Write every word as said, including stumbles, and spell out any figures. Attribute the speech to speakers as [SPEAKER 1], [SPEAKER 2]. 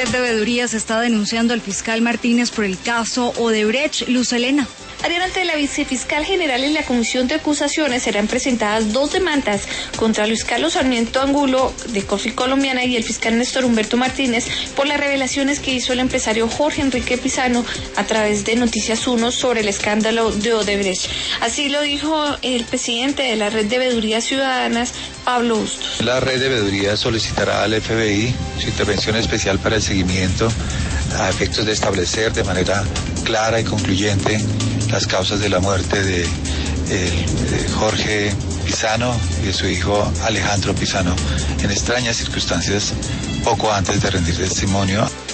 [SPEAKER 1] red de veedurías está denunciando al fiscal Martínez por el caso Odebrecht. Luz Helena.
[SPEAKER 2] Ariel, ante la vicefiscal general en la comisión de acusaciones serán presentadas dos demandas contra Luis Carlos Sarmiento Angulo de Corfil Colombiana y el fiscal Néstor Humberto Martínez por las revelaciones que hizo el empresario Jorge Enrique Pizano a través de Noticias Uno sobre el escándalo de Odebrecht. Así lo dijo el presidente de la red de veedurías ciudadanas, Pablo Bustos.
[SPEAKER 3] La red de veedurías solicitará al F B I su intervención especial para el seguimiento a efectos de establecer de manera clara y concluyente las causas de la muerte de, de, de Jorge Pizano y de su hijo Alejandro Pizano en extrañas circunstancias poco antes de rendir testimonio.